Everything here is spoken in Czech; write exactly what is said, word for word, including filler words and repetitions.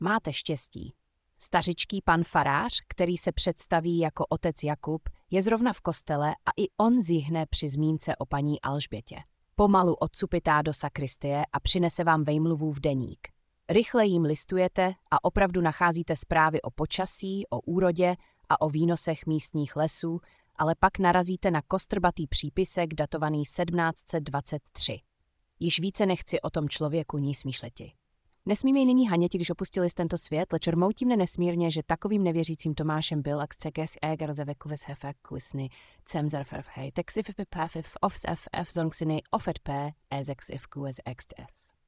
Máte štěstí. Stařičký pan farář, který se představí jako otec Jakub, je zrovna v kostele a i on zihne při zmínce o paní Alžbětě. Pomalu odsupitá do sakristie a přinese vám vejmluvův deník. Rychle jim listujete a opravdu nacházíte zprávy o počasí, o úrodě a o výnosech místních lesů, ale pak narazíte na kostrbatý přípisek datovaný sedmnáct set dvacet tři. Již více nechci o tom člověku ní smýšleti. Nesmíme ji nyní haněti, když opustili z tento svět, leč rmoutí mne nesmírně, že takovým nevěřícím Tomášem byl, ak stekes éger ze veku ves hefe klisny, cemzerferfhej, texif pefif ofs f f zongsiny ofet p, ezex if kues ext s.